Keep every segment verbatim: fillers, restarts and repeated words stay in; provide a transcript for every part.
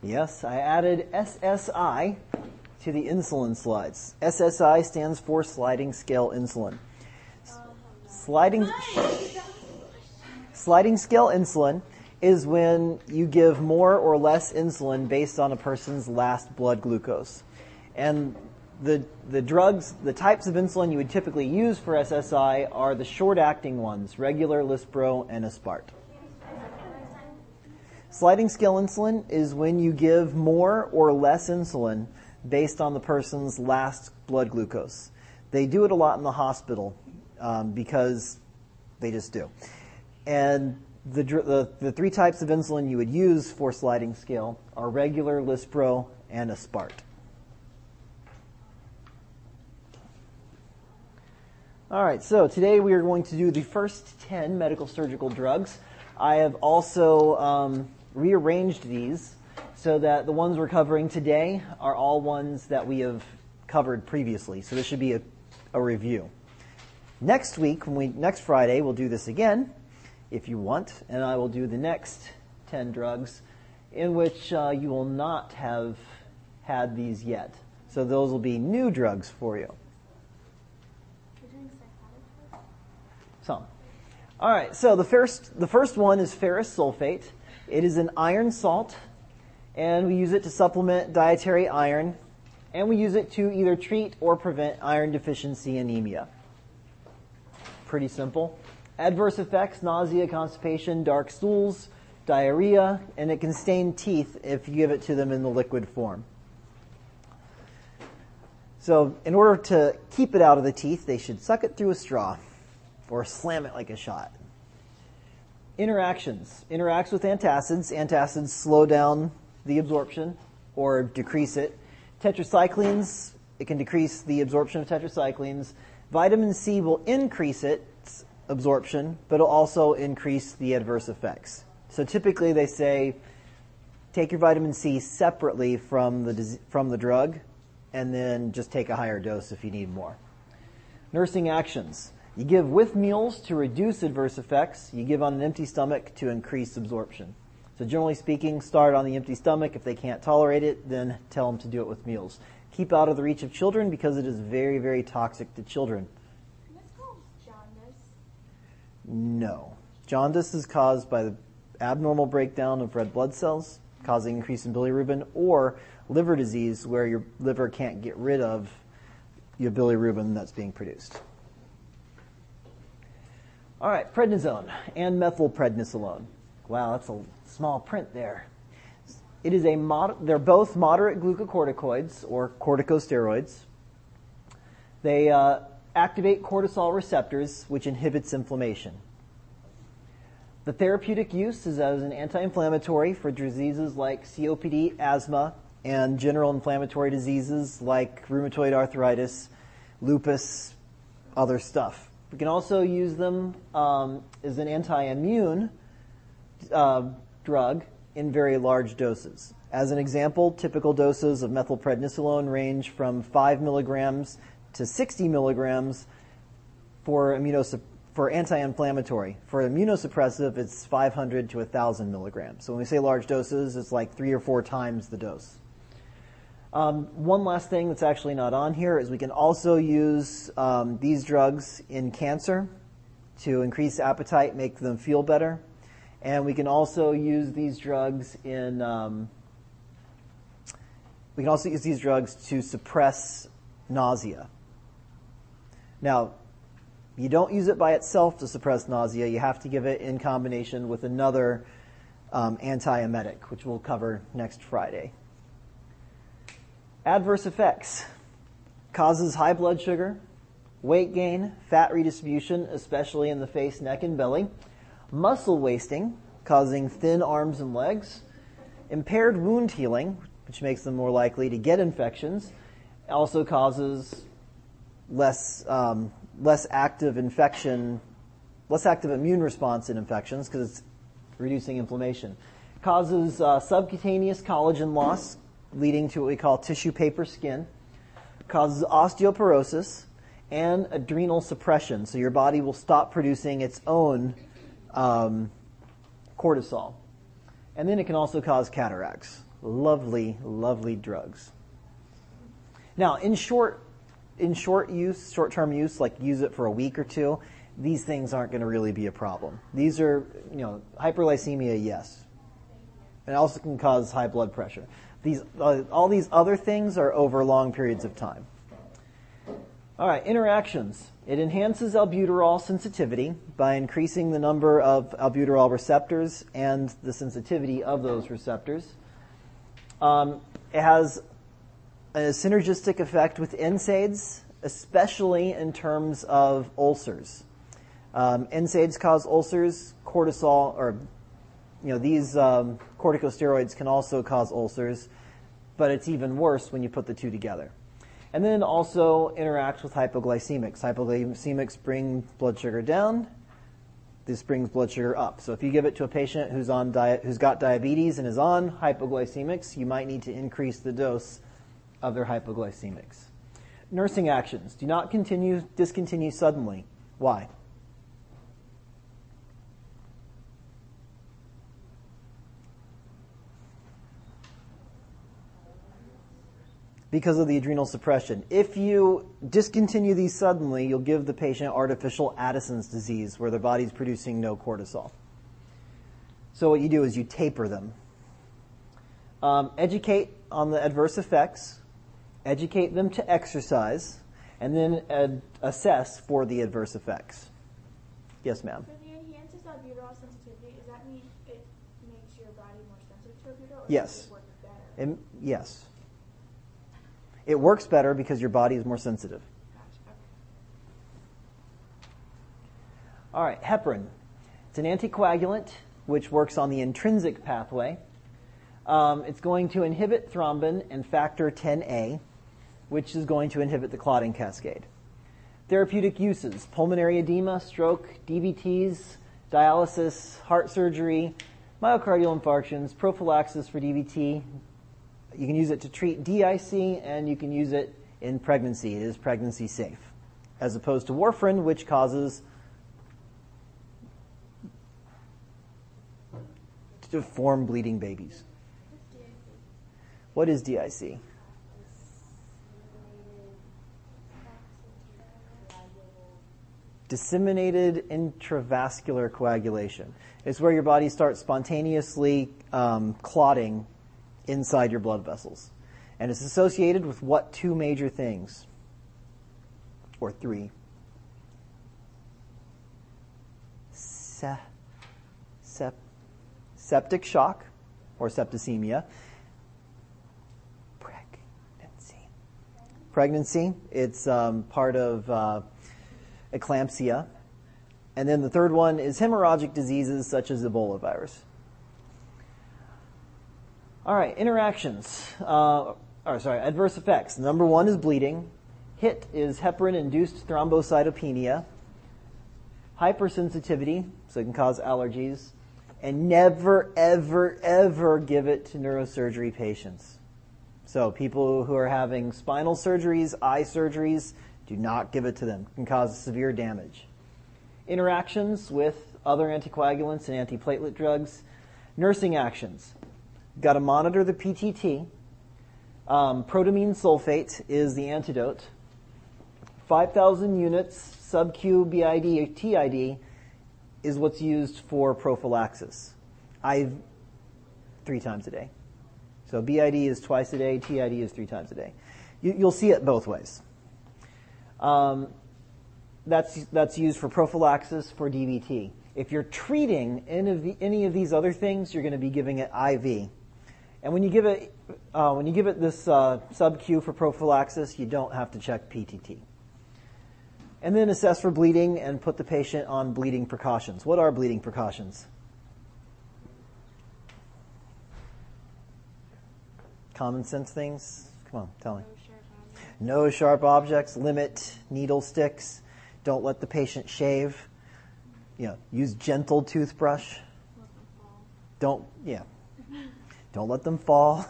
Yes, I added S S I to the insulin slides. S S I stands for sliding scale insulin. Sliding, sliding scale insulin is when you give more or less insulin based on a person's last blood glucose. And the the drugs, the types of insulin you would typically use for S S I are the short-acting ones, regular, Lispro, and Aspart. Sliding scale insulin is when you give more or less insulin based on the person's last blood glucose. They do it a lot in the hospital um, because they just do. And the, the the three types of insulin you would use for sliding scale are regular, Lispro, and Aspart. All right, so today we are going to do the first ten medical surgical drugs. I have also um, rearranged these so that the ones we're covering today are all ones that we have covered previously. So this should be a, a review. Next week, when we next Friday, we'll do this again, if you want, and I will do the next ten drugs in which uh, you will not have had these yet. So those will be new drugs for you. Some. All right, so the first the first one is ferrous sulfate. It is an iron salt, and we use it to supplement dietary iron, and we use it to either treat or prevent iron deficiency anemia. Pretty simple. Adverse effects: nausea, constipation, dark stools, diarrhea, and it can stain teeth if you give it to them in the liquid form. So in order to keep it out of the teeth, they should suck it through a straw or slam it like a shot. Interactions. Interacts with antacids. Antacids slow down the absorption or decrease it. Tetracyclines, it can decrease the absorption of tetracyclines. Vitamin C will increase its absorption, but it'll also increase the adverse effects. So typically they say, take your vitamin C separately from the from the drug, and then just take a higher dose if you need more. Nursing actions. You give with meals to reduce adverse effects. You give on an empty stomach to increase absorption. So generally speaking, start on the empty stomach. If they can't tolerate it, then tell them to do it with meals. Keep out of the reach of children because it is very, very toxic to children. Can this cause jaundice? No. Jaundice is caused by the abnormal breakdown of red blood cells, causing increase in bilirubin, or liver disease where your liver can't get rid of your bilirubin that's being produced. All right, prednisone and methylprednisolone. Wow, that's a small print there. It is a mod- they're both moderate glucocorticoids or corticosteroids. They uh, activate cortisol receptors, which inhibits inflammation. The therapeutic use is as an anti-inflammatory for diseases like C O P D, asthma, and general inflammatory diseases like rheumatoid arthritis, lupus, other stuff. We can also use them um, as an anti-immune uh, drug in very large doses. As an example, typical doses of methylprednisolone range from five milligrams to sixty milligrams for immunosupp- for anti-inflammatory. For immunosuppressive, it's five hundred to one thousand milligrams. So when we say large doses, it's like three or four times the dose. Um, one last thing that's actually not on here is we can also use um, these drugs in cancer to increase appetite, make them feel better. And we can also use these drugs in, um, we can also use these drugs to suppress nausea. Now, you don't use it by itself to suppress nausea. You have to give it in combination with another um, antiemetic, which we'll cover next Friday. Adverse effects. Causes high blood sugar, weight gain, fat redistribution, especially in the face, neck, and belly. Muscle wasting, causing thin arms and legs. Impaired wound healing, which makes them more likely to get infections. Also causes less um, less active infection, less active immune response in infections because it's reducing inflammation. Causes uh, subcutaneous collagen loss, leading to what we call tissue paper skin. Causes osteoporosis and adrenal suppression. So your body will stop producing its own um, cortisol. And then it can also cause cataracts. lovely, lovely drugs. Now, in short, in short use, short-term use, like use it for a week or two, these things aren't going to really be a problem. These are, you know, hyperglycemia, yes. It also can cause high blood pressure. These, uh, all these other things are over long periods of time. All right, interactions. It enhances albuterol sensitivity by increasing the number of albuterol receptors and the sensitivity of those receptors. Um, it has a synergistic effect with N SAIDs, especially in terms of ulcers. Um, N SAIDs cause ulcers. Cortisol, or you know, these um, corticosteroids can also cause ulcers, but it's even worse when you put the two together. And then also interacts with hypoglycemics. Hypoglycemics bring blood sugar down. This brings blood sugar up. So if you give it to a patient who's on diet, who's got diabetes and is on hypoglycemics, you might need to increase the dose of their hypoglycemics. Nursing actions. Do not continue, discontinue suddenly. Why? Because of the adrenal suppression. If you discontinue these suddenly, you'll give the patient artificial Addison's disease, where their body's producing no cortisol. So what you do is you taper them. Um, educate on the adverse effects, educate them to exercise, and then ad- assess for the adverse effects. Yes, ma'am? So the enhances albuterol sensitivity, does that mean it makes your body more sensitive to albuterol? Or Yes. Does it work better? It, yes. It works better because your body is more sensitive. Gotcha. Okay. All right, heparin. It's an anticoagulant which works on the intrinsic pathway. Um, it's going to inhibit thrombin and factor ten A, which is going to inhibit the clotting cascade. Therapeutic uses: pulmonary edema, stroke, D V Ts, dialysis, heart surgery, myocardial infarctions, prophylaxis for D V T. You can use it to treat D I C, and you can use it in pregnancy. It is pregnancy safe, as opposed to warfarin, which causes deformed bleeding babies. What is D I C? Disseminated intravascular coagulation. It's where your body starts spontaneously um, clotting inside your blood vessels. And it's associated with what two major things? Or three? Se- sep- septic shock, or septicemia. Pregnancy. Pregnancy. It's um, part of uh, eclampsia. And then the third one is hemorrhagic diseases such as Ebola virus. All right, interactions. Uh, or sorry, adverse effects. Number one is bleeding. H I T is heparin-induced thrombocytopenia. Hypersensitivity, so it can cause allergies. And never, ever, ever give it to neurosurgery patients. So people who are having spinal surgeries, eye surgeries, do not give it to them. It can cause severe damage. Interactions with other anticoagulants and antiplatelet drugs. Nursing actions. Got to monitor the P T T. Um, protamine sulfate is the antidote. five thousand units sub-Q B I D or T I D is what's used for prophylaxis. I three times a day. So B I D is twice a day, T I D is three times a day. You, you'll see it both ways. Um, that's that's used for prophylaxis for D V T. If you're treating any of, the, any of these other things, you're going to be giving it I V. And when you give it uh, when you give it this uh, sub-Q for prophylaxis, you don't have to check P T T. And then assess for bleeding and put the patient on bleeding precautions. What are bleeding precautions? Common sense things? Come on, tell me. No sharp objects. Limit needle sticks. Don't let the patient shave. You know, use gentle toothbrush. Don't, yeah. Don't let them fall.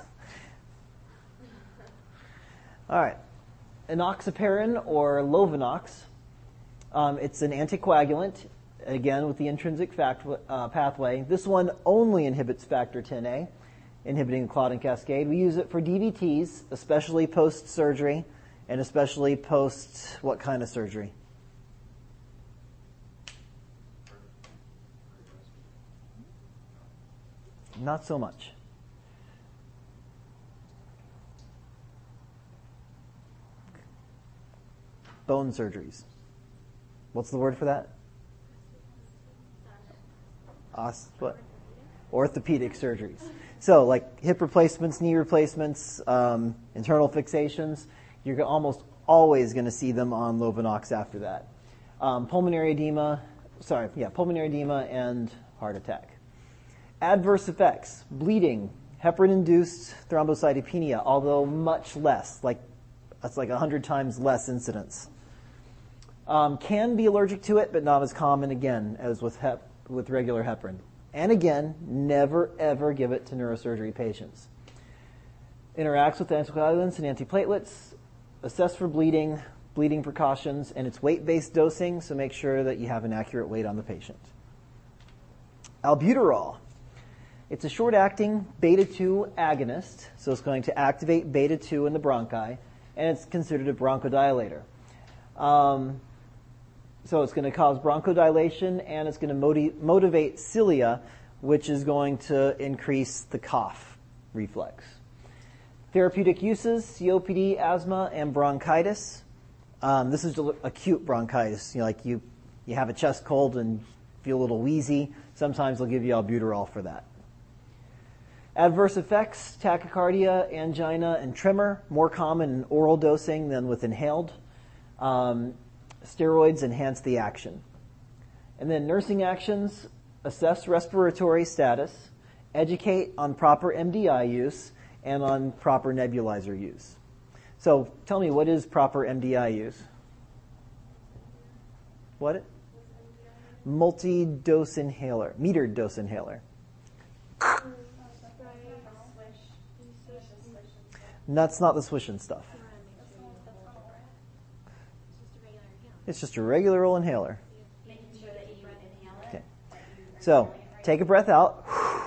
All right. Enoxaparin or Lovenox. Um, it's an anticoagulant, again with the intrinsic fact, uh, pathway. This one only inhibits factor ten A. inhibiting the clotting cascade. We use it for D V Ts, especially post-surgery, and especially post what kind of surgery? Not so much. Bone surgeries. What's the word for that? Os- what? Orthopedic surgeries. So, like hip replacements, knee replacements, um, internal fixations, you're almost always going to see them on Lovenox after that. Um, pulmonary edema, sorry, yeah, pulmonary edema and heart attack. Adverse effects, bleeding, heparin-induced thrombocytopenia, although much less, like that's like one hundred times less incidence. Um, can be allergic to it, but not as common, again, as with hep, with regular heparin. And again, never, ever give it to neurosurgery patients. Interacts with anticoagulants and antiplatelets. Assess for bleeding, bleeding precautions, and it's weight-based dosing, so make sure that you have an accurate weight on the patient. Albuterol. It's a short-acting beta two agonist, so it's going to activate beta two in the bronchi, and it's considered a bronchodilator. Um, so it's going to cause bronchodilation, and it's going to motiv- motivate cilia, which is going to increase the cough reflex. Therapeutic uses, C O P D, asthma, and bronchitis. Um, this is acute bronchitis. You know, like you, you have a chest cold and feel a little wheezy. Sometimes they'll give you albuterol for that. Adverse effects, tachycardia, angina, and tremor, more common in oral dosing than with inhaled. Um, steroids enhance the action. And then nursing actions, assess respiratory status, educate on proper M D I use, and on proper nebulizer use. So tell me, what is proper M D I use? What? Multi-dose inhaler, metered dose inhaler. That's not the swishing stuff. It's just a regular old inhaler. Okay. So, take a breath out.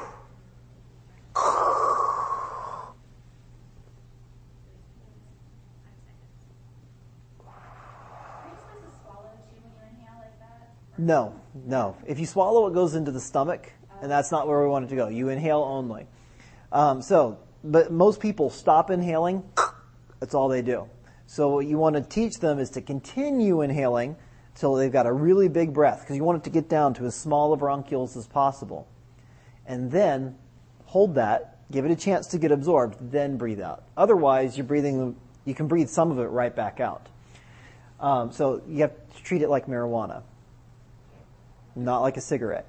No, no. If you swallow, it goes into the stomach, and that's not where we want it to go. You inhale only. Um, so, but most people stop inhaling. That's all they do. So what you want to teach them is to continue inhaling till they've got a really big breath, because you want it to get down to as small of bronchioles as possible. And then hold that, give it a chance to get absorbed, then breathe out. Otherwise, you're breathing, you can breathe some of it right back out. Um, so you have to treat it like marijuana, not like a cigarette.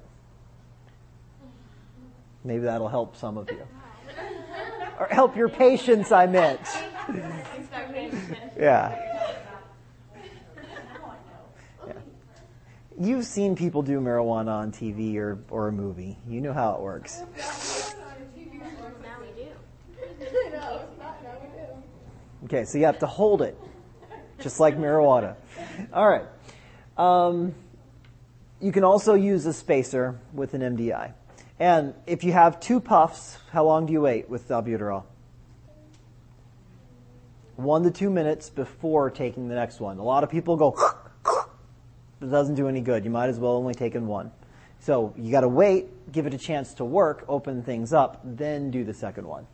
Maybe that'll help some of you. Or help your patients, I meant. Yeah. Yeah. You've seen people do marijuana on T V or, or a movie. You know how it works. Now we do. Okay, so you have to hold it, just like marijuana. All right. Um, you can also use a spacer with an M D I. And if you have two puffs, how long do you wait with albuterol? One to two minutes before taking the next one. A lot of people go, it doesn't do any good. You might as well only take in one. So you got to wait, give it a chance to work, open things up, then do the second one.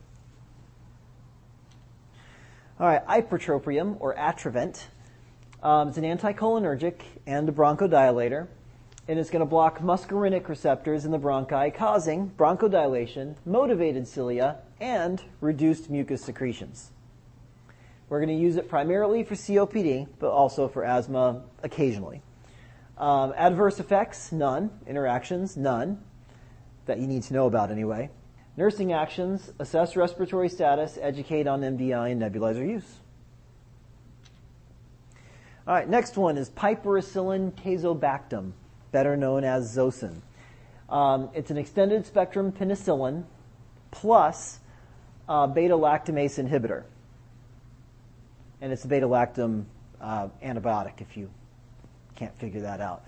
All right, ipratropium, or Atrovent. Um, it's an anticholinergic and a bronchodilator. And it's going to block muscarinic receptors in the bronchi, causing bronchodilation, motivated cilia, and reduced mucus secretions. We're going to use it primarily for C O P D, but also for asthma occasionally. Um, adverse effects, none. Interactions, none. That you need to know about anyway. Nursing actions, assess respiratory status, educate on M D I and nebulizer use. All right, next one is piperacillin tazobactam, better known as Zosyn. Um, it's an extended spectrum penicillin plus uh, beta-lactamase inhibitor. And it's a beta-lactam uh, antibiotic if you can't figure that out.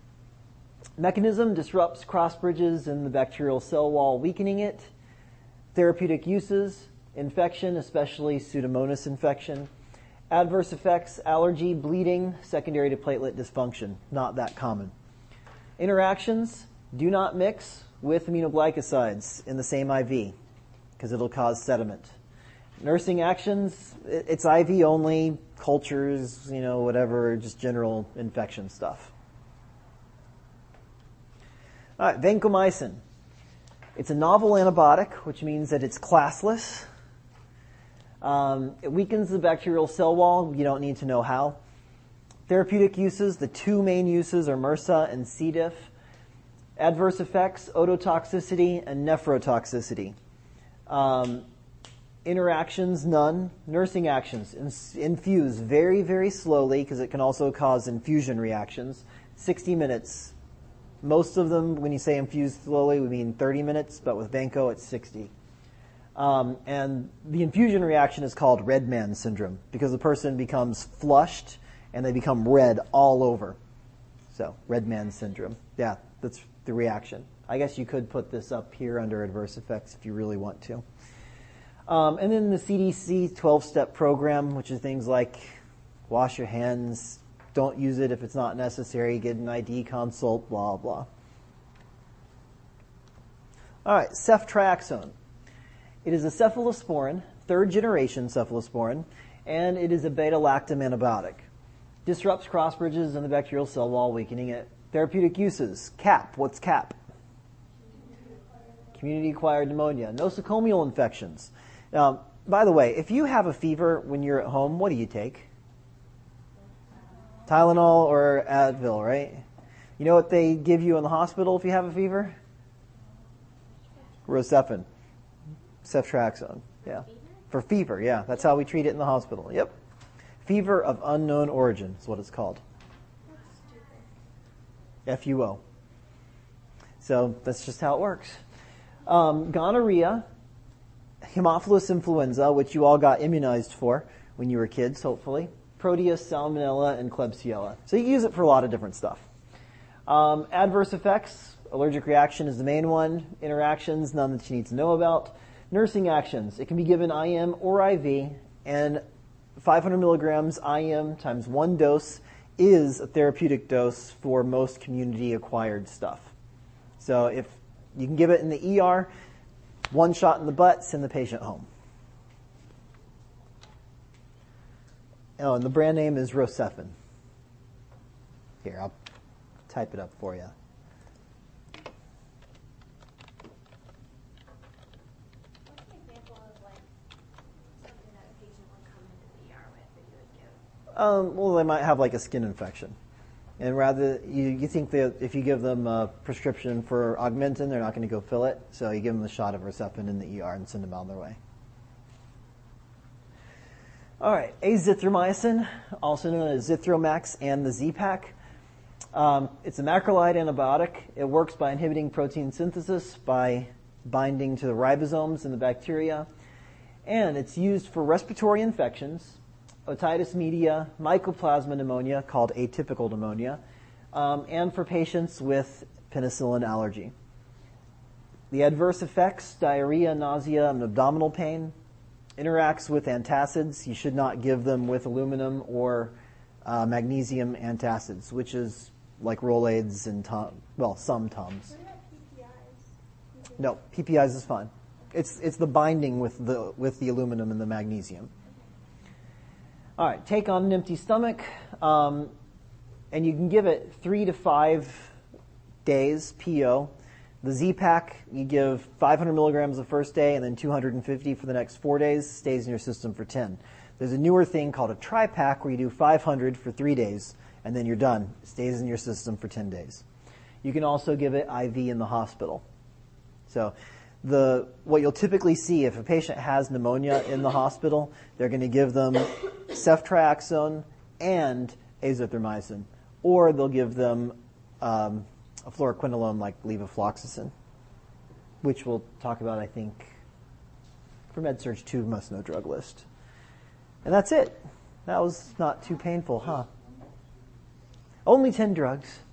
Mechanism disrupts cross bridges in the bacterial cell wall, weakening it. Therapeutic uses, infection, especially Pseudomonas infection. Adverse effects, allergy, bleeding, secondary to platelet dysfunction. Not that common. Interactions, do not mix with aminoglycosides in the same I V because it'll cause sediment. Nursing actions, it's I V only, cultures, you know, whatever, just general infection stuff. All right, vancomycin. It's a novel antibiotic, which means that it's classless. Um, it weakens the bacterial cell wall. You don't need to know how. Therapeutic uses, the two main uses are MRSA and C. diff. Adverse effects, ototoxicity and nephrotoxicity. Um, interactions, none. Nursing actions, in- infuse very, very slowly because it can also cause infusion reactions. sixty minutes. Most of them, when you say infuse slowly, we mean thirty minutes, but with Vanco, it's sixty. Um, and the infusion reaction is called red man syndrome because the person becomes flushed and they become red all over. So, red man syndrome. Yeah, that's the reaction. I guess you could put this up here under adverse effects if you really want to. Um, and then the C D C twelve-step program, which is things like wash your hands, don't use it if it's not necessary, get an I D consult, blah, blah. All right, ceftriaxone. It is a cephalosporin, third generation cephalosporin, and it is a beta-lactam antibiotic. Disrupts cross bridges in the bacterial cell wall, weakening it. Therapeutic uses. C A P. What's C A P? Community-acquired pneumonia. Nosocomial infections. Now, by the way, if you have a fever when you're at home, what do you take? Tylenol or Advil, right? You know what they give you in the hospital if you have a fever? Rocephin. Ceftriaxone. Yeah. For fever, yeah. That's how we treat it in the hospital. Yep. Fever of unknown origin is what it's called. F U O. So that's just how it works. Um, gonorrhea, Haemophilus influenza, which you all got immunized for when you were kids, hopefully. Proteus, Salmonella, and Klebsiella. So you use it for a lot of different stuff. Um, adverse effects, allergic reaction is the main one. Interactions, none that you need to know about. Nursing actions, it can be given I M or I V, and five hundred milligrams I M times one dose is a therapeutic dose for most community-acquired stuff. So if you can give it in the E R, one shot in the butt, send the patient home. Oh, and the brand name is Rocephin. Here, I'll type it up for you. What's an example of like something that a patient would come into the E R with that you would give? Um, well, they might have like a skin infection. And rather, you, you think that if you give them a prescription for Augmentin, they're not going to go fill it. So you give them the shot of Rocephin in the E R and send them on their way. All right, azithromycin, also known as Zithromax and the Z-Pak. Um, it's a macrolide antibiotic. It works by inhibiting protein synthesis by binding to the ribosomes in the bacteria. And it's used for respiratory infections, otitis media, mycoplasma pneumonia, called atypical pneumonia, um, and for patients with penicillin allergy. The adverse effects, diarrhea, nausea, and abdominal pain. Interacts with antacids. You should not give them with aluminum or uh, magnesium antacids, which is like Rolaids and, Tom, well, some Tums. What about P P Is? No, P P Is is fine. It's it's the binding with the with the aluminum and the magnesium. All right, take on an empty stomach, um, and you can give it three to five days P O. The Z-Pak, you give five hundred milligrams the first day and then two hundred fifty for the next four days, stays in your system for ten. There's a newer thing called a Tri-Pak where you do five hundred for three days and then you're done. It stays in your system for ten days. You can also give it I V in the hospital. So the what you'll typically see if a patient has pneumonia in the hospital, they're going to give them ceftriaxone and azithromycin, or they'll give them um, a fluoroquinolone like levofloxacin, which we'll talk about, I think, for MedSurg two must know drug list. And that's it. That was not too painful, huh? Only ten drugs.